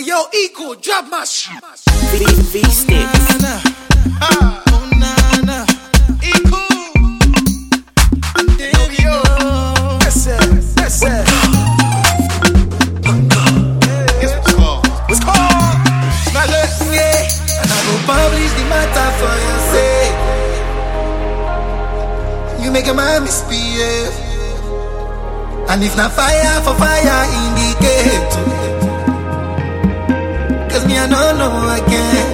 yo, Eco, drop my shit. V-Sticks. Eco. Yo. That's it. That's it. What's called? Smell it. Yeah. And I go publish the matter for your sake. You make a man misbehave. And if not fire for fire, indicate. Cause me I don't know again.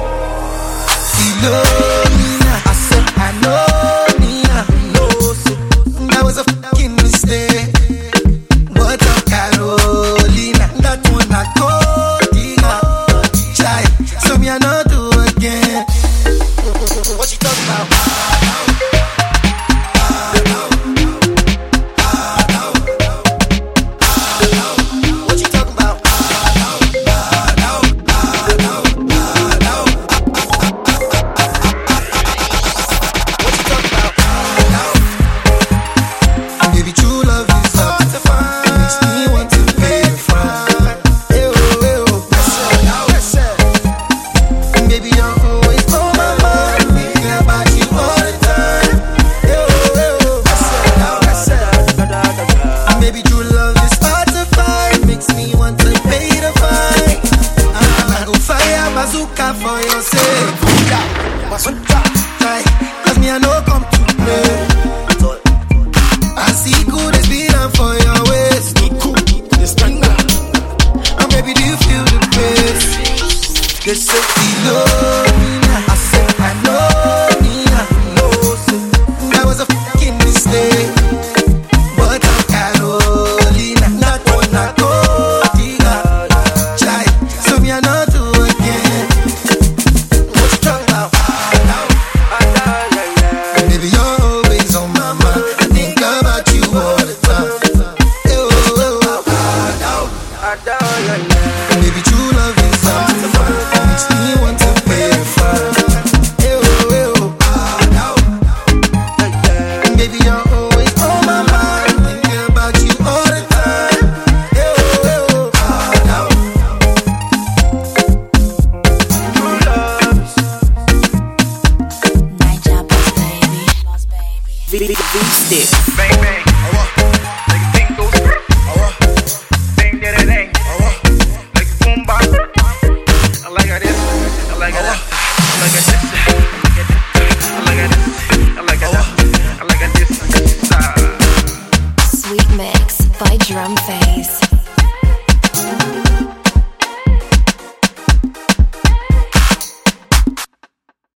Philomena, I said I know me, I know so. That was a fucking mistake. What up Carolina, that one I go digga. Try, so me I not do again. What you talking about? For your sake, cause me I know come to play. I see good as beat for your waist. And baby, do you feel the bass? They say Philomena, I said I know me, I know so. That was a fucking mistake. But I'm Carolina, not one I go digga. Try, so me I know do again. Baby, you're always on my mind. I think about you all the time. Baby, true love is hard to find. Makes me want to pay a fine. Baby, you're always on my mind. Thinking about you all the time. V-Sticks.